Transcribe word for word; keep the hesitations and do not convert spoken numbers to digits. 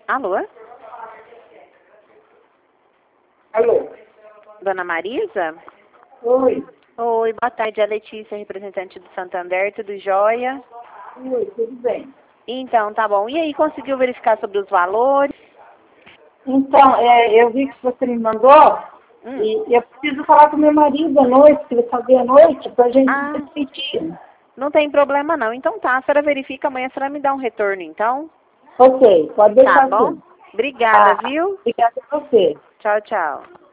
Alô? Alô? Dona Marisa? Oi. Oi, boa tarde. É a Letícia, representante do Santander. Tudo jóia? Oi, tudo bem. Então, tá bom. E aí, conseguiu verificar sobre os valores? Então, é, eu vi que você me mandou Hum. e eu preciso falar com meu marido à noite, que ele sabia à noite, para a gente Ah, discutir. não tem problema não. Então tá, a senhora verifica amanhã, a senhora me dá um retorno, então? Ok, pode Tá deixar bom? assim. Obrigada, Tá. viu? Obrigada a você. Tchau, tchau.